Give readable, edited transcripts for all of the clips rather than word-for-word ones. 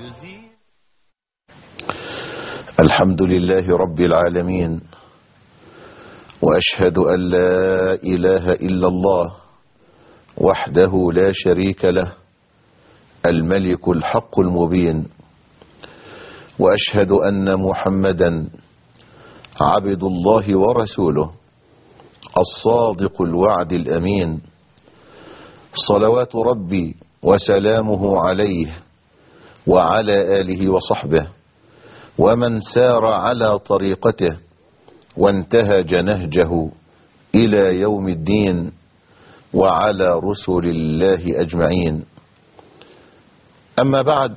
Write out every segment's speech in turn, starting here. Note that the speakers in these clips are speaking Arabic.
الحمد لله رب العالمين، وأشهد أن لا إله إلا الله وحده لا شريك له الملك الحق المبين، وأشهد أن محمدا عبد الله ورسوله الصادق الوعد الأمين، صلوات ربي وسلامه عليه وعلى آله وصحبه ومن سار على طريقته وانتهج نهجه إلى يوم الدين، وعلى رسل الله أجمعين. أما بعد،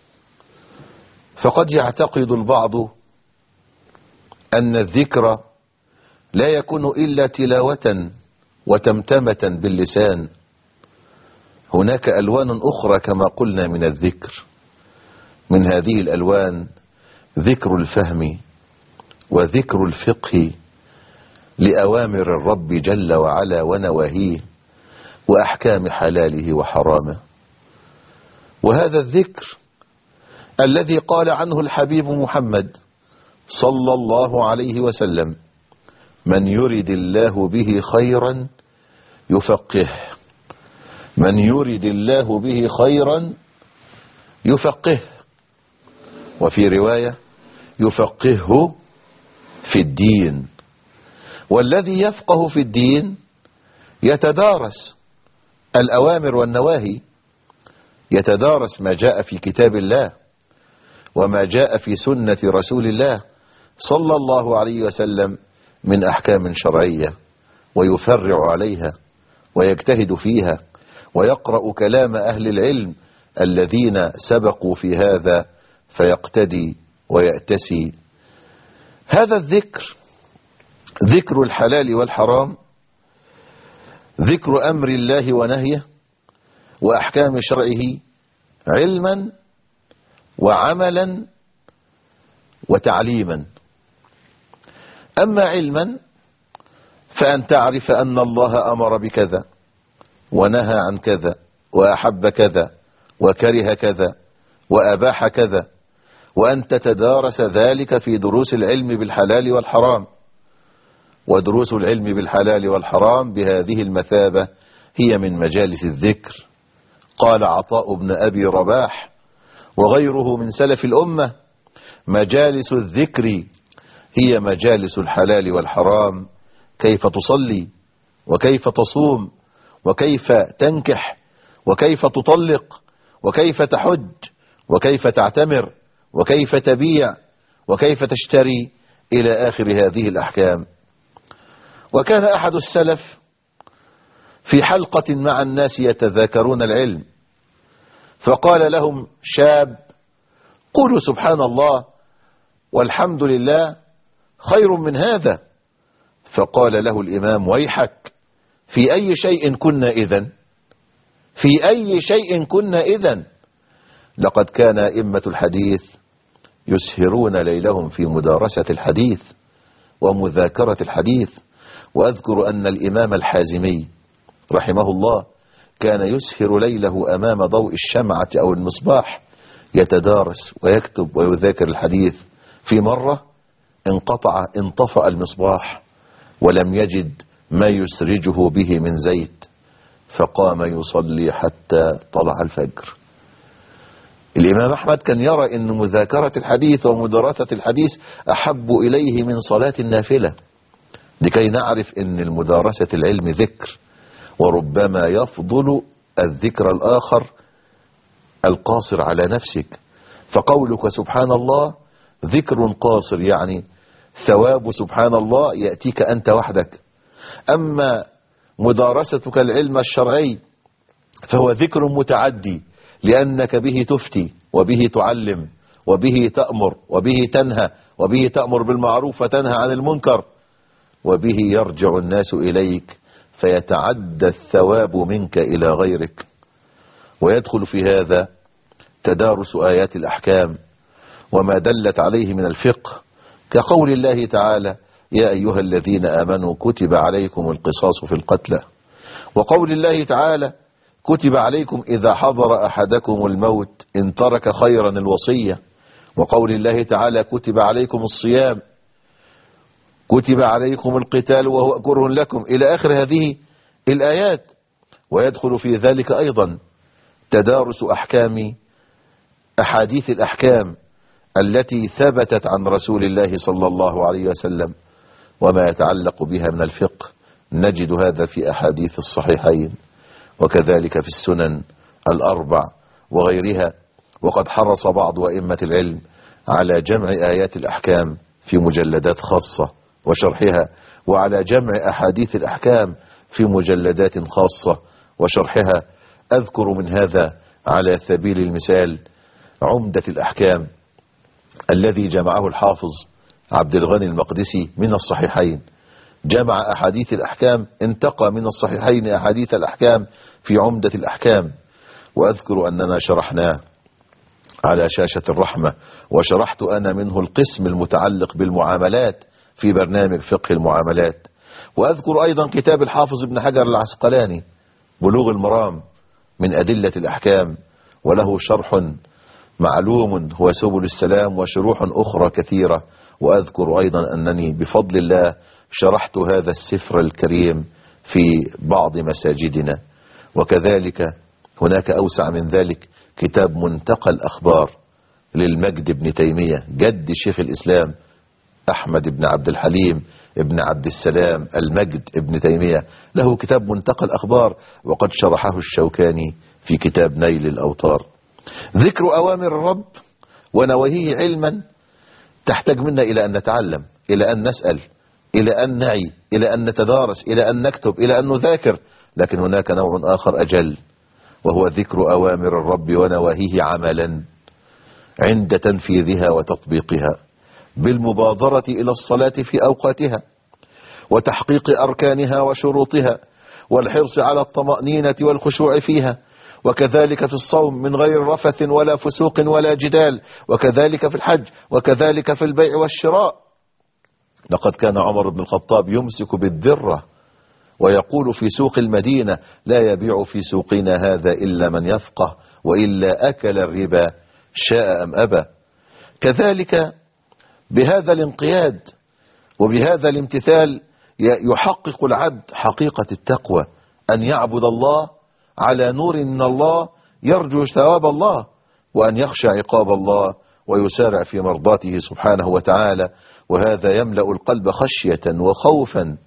فقد يعتقد البعض أن الذكر لا يكون إلا تلاوة وتمتمة باللسان. هناك ألوان أخرى كما قلنا من الذكر، من هذه الألوان ذكر الفهم وذكر الفقه لأوامر الرب جل وعلا ونواهيه وأحكام حلاله وحرامه. وهذا الذكر الذي قال عنه الحبيب محمد صلى الله عليه وسلم: من يرد الله به خيرا يفقهه، من يرد الله به خيرا يفقهه، وفي رواية يفقهه في الدين. والذي يفقه في الدين يتدارس الأوامر والنواهي، يتدارس ما جاء في كتاب الله وما جاء في سنة رسول الله صلى الله عليه وسلم من أحكام شرعية، ويفرع عليها ويجتهد فيها، ويقرأ كلام أهل العلم الذين سبقوا في هذا فيقتدي ويأتسي. هذا الذكر ذكر الحلال والحرام، ذكر أمر الله ونهيه وأحكام شرعه علما وعملا وتعليما. أما علما فأن تعرف أن الله أمر بكذا ونهى عن كذا وأحب كذا وكره كذا وأباح كذا، وأن تتدارس ذلك في دروس العلم بالحلال والحرام. ودروس العلم بالحلال والحرام بهذه المثابة هي من مجالس الذكر. قال عطاء بن أبي رباح وغيره من سلف الأمة: مجالس الذكر هي مجالس الحلال والحرام. كيف تصلي وكيف تصوم وكيف تنكح وكيف تطلق وكيف تحج وكيف تعتمر وكيف تبيع وكيف تشتري إلى آخر هذه الأحكام. وكان أحد السلف في حلقة مع الناس يتذاكرون العلم، فقال لهم شاب: قولوا سبحان الله والحمد لله خير من هذا. فقال له الإمام: ويحك، في أي شيء كنا إذن؟ في أي شيء كنا إذن؟ لقد كان أئمة الحديث يسهرون ليلهم في مدارسة الحديث ومذاكرة الحديث. وأذكر أن الإمام الحازمي رحمه الله كان يسهر ليله أمام ضوء الشمعة أو المصباح يتدارس ويكتب ويذاكر الحديث. في مرة انطفأ المصباح ولم يجد ما يسرجه به من زيت، فقام يصلي حتى طلع الفجر. الإمام أحمد كان يرى أن مذاكرة الحديث ومدارسة الحديث أحب إليه من صلاة النافلة، لكي نعرف أن المدارسة العلم ذكر، وربما يفضل الذكر الآخر القاصر على نفسك. فقولك سبحان الله ذكر قاصر، يعني ثواب سبحان الله يأتيك أنت وحدك. أما مدارستك العلم الشرعي فهو ذكر متعدي، لأنك به تفتي وبه تعلم وبه تأمر وبه تنهى وبه تأمر بالمعروف وتنهى عن المنكر، وبه يرجع الناس إليك فيتعدى الثواب منك إلى غيرك. ويدخل في هذا تدارس آيات الأحكام وما دلت عليه من الفقه، كقول الله تعالى: يا أيها الذين آمنوا كتب عليكم القصاص في القتلى، وقول الله تعالى: كتب عليكم إذا حضر أحدكم الموت إن ترك خيرا الوصية، وقول الله تعالى كتب عليكم الصيام، كتب عليكم القتال وهو كره لكم، إلى آخر هذه الآيات. ويدخل في ذلك أيضا تدارس أحاديث الأحكام التي ثبتت عن رسول الله صلى الله عليه وسلم وما يتعلق بها من الفقه، نجد هذا في أحاديث الصحيحين وكذلك في السنن الأربع وغيرها. وقد حرص بعض أئمة العلم على جمع آيات الأحكام في مجلدات خاصة وشرحها، وعلى جمع أحاديث الأحكام في مجلدات خاصة وشرحها. أذكر من هذا على سبيل المثال عمدة الأحكام الذي جمعه الحافظ عبد الغني المقدسي من الصحيحين، جمع أحاديث الأحكام، انتقى من الصحيحين أحاديث الأحكام في عمدة الأحكام. وأذكر أننا شرحناه على شاشة الرحمة، وشرحت أنا منه القسم المتعلق بالمعاملات في برنامج فقه المعاملات. وأذكر أيضا كتاب الحافظ ابن حجر العسقلاني بلوغ المرام من أدلة الأحكام، وله شرح معلوم هو سبل السلام وشروح أخرى كثيرة. وأذكر أيضا أنني بفضل الله شرحت هذا السفر الكريم في بعض مساجدنا. وكذلك هناك أوسع من ذلك كتاب منتقى الأخبار للمجد بن تيمية جد شيخ الإسلام أحمد بن عبد الحليم ابن عبد السلام المجد ابن تيمية، له كتاب منتقى الأخبار وقد شرحه الشوكاني في كتاب نيل الأوطار. ذكر أوامر الرب ونواهيه علما تحتاج منا إلى أن نتعلم، إلى أن نسأل، إلى أن نعي، إلى أن نتدارس، إلى أن نكتب، إلى أن نذاكر. لكن هناك نوع آخر أجل، وهو ذكر أوامر الرب ونواهيه عملا عند تنفيذها وتطبيقها، بالمبادرة إلى الصلاة في أوقاتها وتحقيق أركانها وشروطها والحرص على الطمأنينة والخشوع فيها، وكذلك في الصوم من غير رفث ولا فسوق ولا جدال، وكذلك في الحج، وكذلك في البيع والشراء. لقد كان عمر بن الخطاب يمسك بالذرة ويقول في سوق المدينة لا يبيع في سوقنا هذا إلا من يفقه، وإلا أكل الربا شاء أم أبى. كذلك بهذا الانقياد وبهذا الامتثال يحقق العبد حقيقة التقوى، أن يعبد الله على نور من الله يرجو ثواب الله، وأن يخشى عقاب الله ويسارع في مرضاته سبحانه وتعالى. وهذا يملأ القلب خشية وخوفا.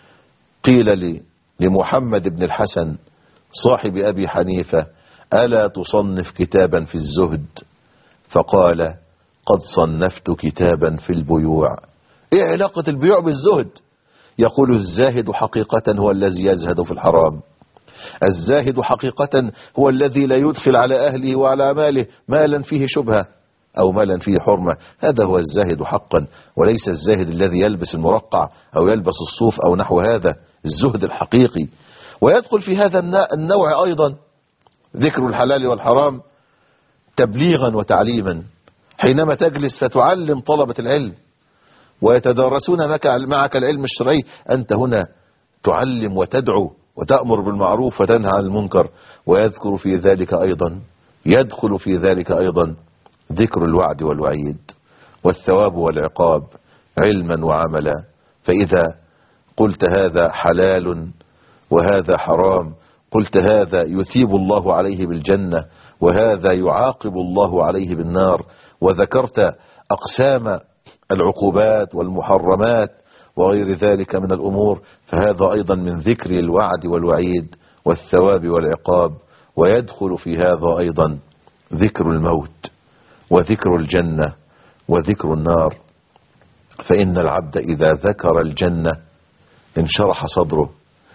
قيل لمحمد بن الحسن صاحب أبي حنيفة ألا تصنف كتابا في الزهد؟ فقال قد صنفت كتابا في البيوع. ايه علاقة البيوع بالزهد؟ يقول الزاهد حقيقة هو الذي يزهد في الحرام. الزاهد حقيقة هو الذي لا يدخل على أهله وعلى ماله مالا فيه شبهة أو مالا فيه حرمة. هذا هو الزاهد حقا، وليس الزاهد الذي يلبس المرقع أو يلبس الصوف أو نحو هذا. الزهد الحقيقي. ويدخل في هذا النوع أيضا ذكر الحلال والحرام تبليغا وتعليما. حينما تجلس فتعلم طلبة العلم ويتدارسون معك العلم الشرعي، أنت هنا تعلم وتدعو وتأمر بالمعروف وتنهى عن المنكر. ويذكر في ذلك أيضا يدخل في ذلك أيضا ذكر الوعد والوعيد والثواب والعقاب علما وعملا. فإذا قلت هذا حلال وهذا حرام، قلت هذا يثيب الله عليه بالجنة وهذا يعاقب الله عليه بالنار، وذكرت أقسام العقوبات والمحرمات وغير ذلك من الأمور، فهذا أيضا من ذكر الوعد والوعيد والثواب والعقاب. ويدخل في هذا أيضا ذكر الموت وذكر الجنة وذكر النار. فإن العبد إذا ذكر الجنة انشرح صدره،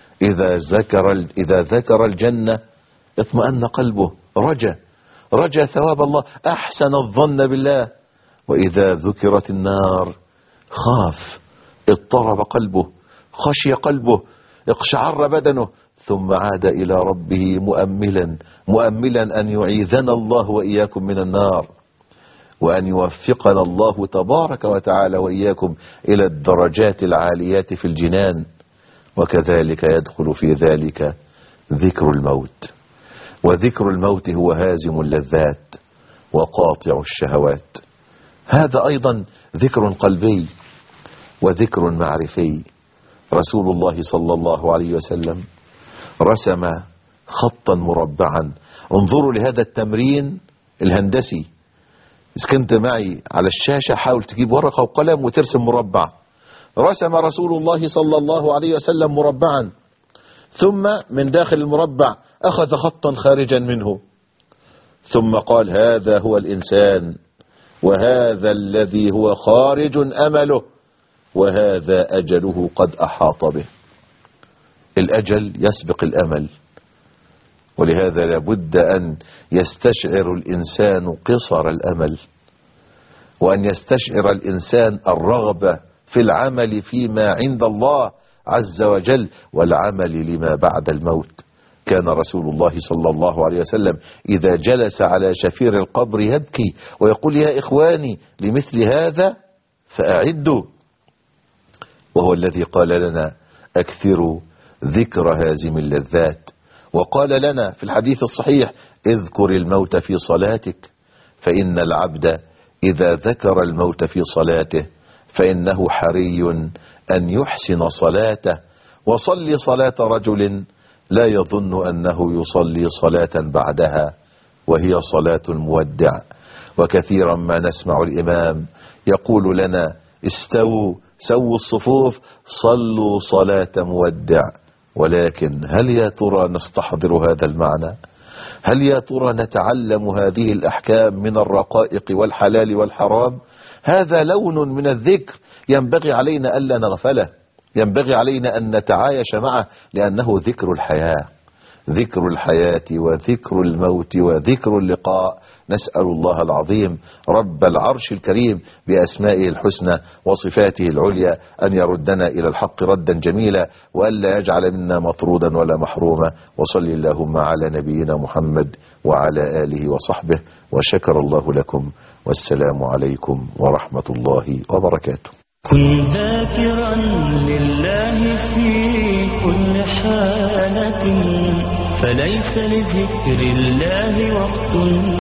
إذا ذكر الجنة اطمأن قلبه، رجا ثواب الله، أحسن الظن بالله. وإذا ذكرت النار خاف، اضطرب قلبه، خشي قلبه، اقشعر بدنه، ثم عاد إلى ربه مؤملا أن يعيذنا الله وإياكم من النار، وأن يوفقنا الله تبارك وتعالى وإياكم إلى الدرجات العاليات في الجنان. وكذلك يدخل في ذلك ذكر الموت. وذكر الموت هو هازم اللذات وقاطع الشهوات. هذا أيضا ذكر قلبي وذكر معرفي. رسول الله صلى الله عليه وسلم رسم خطا مربعا. انظروا لهذا التمرين الهندسي. إذا كنت معي على الشاشة حاول تجيب ورقة وقلم وترسم مربع. رسم رسول الله صلى الله عليه وسلم مربعا، ثم من داخل المربع أخذ خطا خارجا منه، ثم قال هذا هو الإنسان، وهذا الذي هو خارج أمله، وهذا أجله قد أحاط به. الأجل يسبق الأمل، ولهذا لابد أن يستشعر الإنسان قصر الأمل، وأن يستشعر الإنسان الرغبة في العمل فيما عند الله عز وجل والعمل لما بعد الموت. كان رسول الله صلى الله عليه وسلم إذا جلس على شفير القبر يبكي ويقول يا إخواني لمثل هذا فأعدوا. وهو الذي قال لنا أكثروا ذكر هازم اللذات، وقال لنا في الحديث الصحيح اذكر الموت في صلاتك، فإن العبد إذا ذكر الموت في صلاته فإنه حري أن يحسن صلاته. وصل صلاة رجل لا يظن أنه يصلي صلاة بعدها وهي صلاة المودع. وكثيرا ما نسمع الإمام يقول لنا استووا سووا الصفوف صلوا صلاة مودع، ولكن هل يا ترى نستحضر هذا المعنى؟ هل يا ترى نتعلم هذه الأحكام من الرقائق والحلال والحرام؟ هذا لون من الذكر ينبغي علينا ألا نغفله، ينبغي علينا أن نتعايش معه، لأنه ذكر الحياة، ذكر الحياة وذكر الموت وذكر اللقاء. نسأل الله العظيم رب العرش الكريم بأسمائه الحسنى وصفاته العليا أن يردنا إلى الحق ردا جميلا، وألا يجعل منا مطرودا ولا محروما. وصل اللهم على نبينا محمد وعلى آله وصحبه، وشكر الله لكم، والسلام عليكم ورحمة الله وبركاته. كن ذاكرا لله في كل حالة، فليس لذكر الله وقت